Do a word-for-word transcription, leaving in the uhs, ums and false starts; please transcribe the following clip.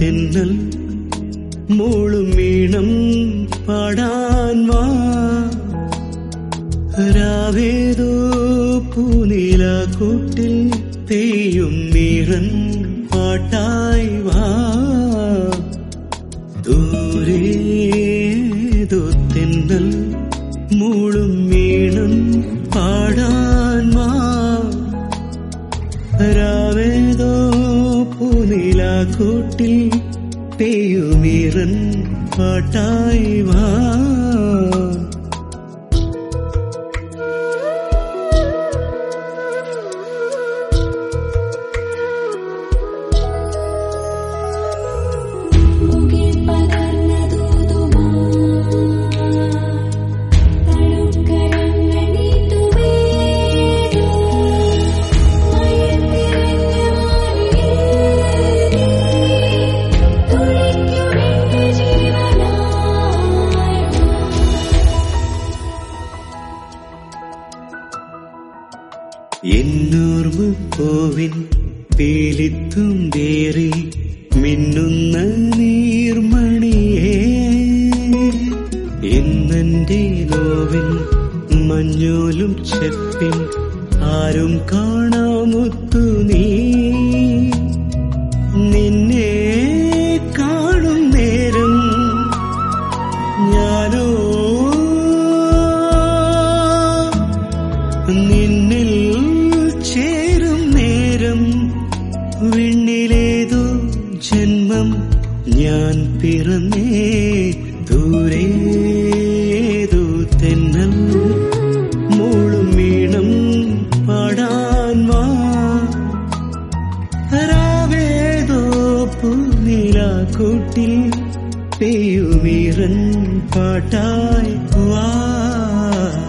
തെന്നൽ മൂളും ഈണം പാടാൻ വാ. രാവേതോ പൂനിലാക്കൂട്ടിൽ പെയ്യും നീറൻ പാട്ടായി വാ. ദൂരേതോ തെന്നൽ മൂളും ഈണം പാടാൻ വാ. രാവേതോ പൂനിലാക്കൂട്ടിൽ പെയ്യുമീറൻ പാട്ടായി വാ. എന്നോർമ്മ പൂവിൻ പീലിത്തുമ്പേറി മിന്നുന്ന നീർമണിയേ, ഇന്നെന്റെ നോവിൻ മഞ്ഞോലും ചെപ്പിൻ ആരും കാണാമൊത്തു നീ. നിന്നെ കാണും നേരം ഞാനോ നിന്നിൽ ചേരും നേരം. വിണ്ണിലേതോ ജന്മം ഞാൻ പിറന്നേ. ദൂരേതോ തെന്നൽ മൂളും ഈണം പാടാൻ വാ. രാവേതോ പൂനിലാക്കൂട്ടിൽ പെയ്യുമീറൻ പാട്ടായി വാ.